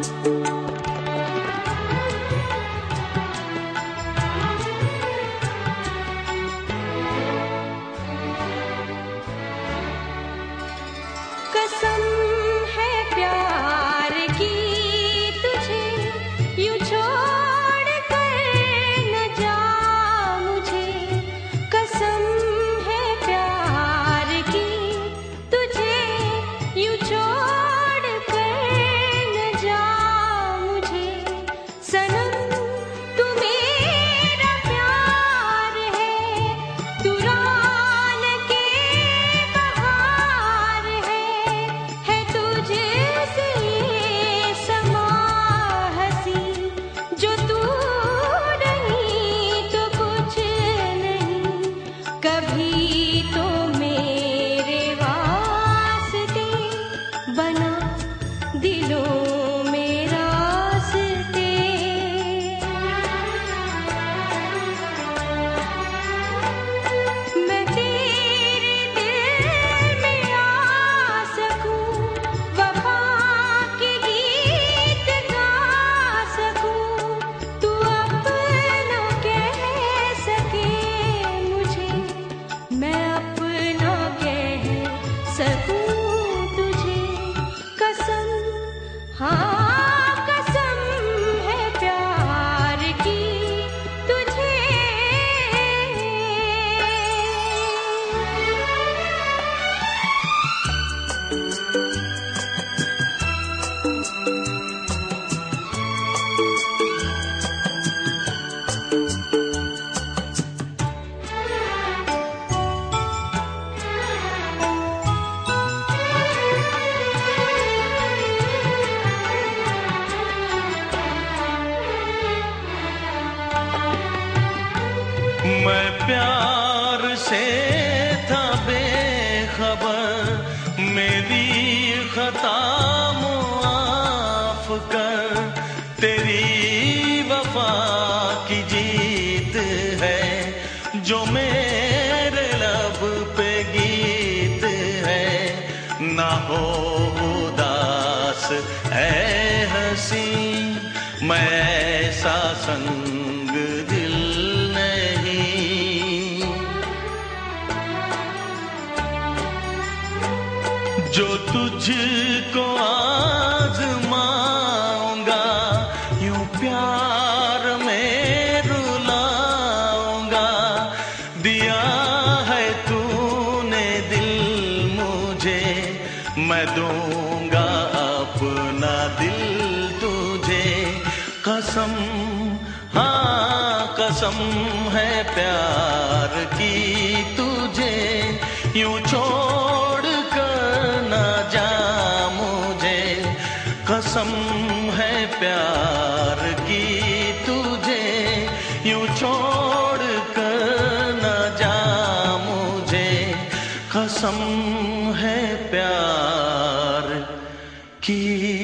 कसम है प्यार की तुझे, यूं छोड़ कर न जा मुझे। कसम है प्यार की तुझे, यूं छोड़ कर न जा मुझे। सनम तू मेरा प्यार है, तू रौनक के बहार है तुझसे समा हंसी। जो तू नहीं तो कुछ नहीं, कभी तो मेरे वास्ते बना दिलों में रास्ते। मैं तेरे दिल में आ सकूं, वफा के गीत गा सकूं। तू अपना कह सके मुझे, मैं अपना कह सकूं तुझे। कसम, हाँ कसम है प्यार की तुझे। मैं प्यार से था बेखबर, मेरी खता मुआफ कर। तेरी वफा की जीत है, जो मेरे लब पे गीत है। ना हो उदास है हंसी, मैं ऐसा संग दिल नहीं। जो तुझको आजमाऊंगा, यूं प्यार में रुलाऊंगा। दिया है तूने दिल मुझे, मैं दूंगा अपना दिल तुझे। कसम, हाँ कसम है प्यार की तुझे, यूं छोड़ कर न जा मुझे। कसम है प्यार की तुझे, यूं छोड़ कर न जा मुझे। कसम है प्यार की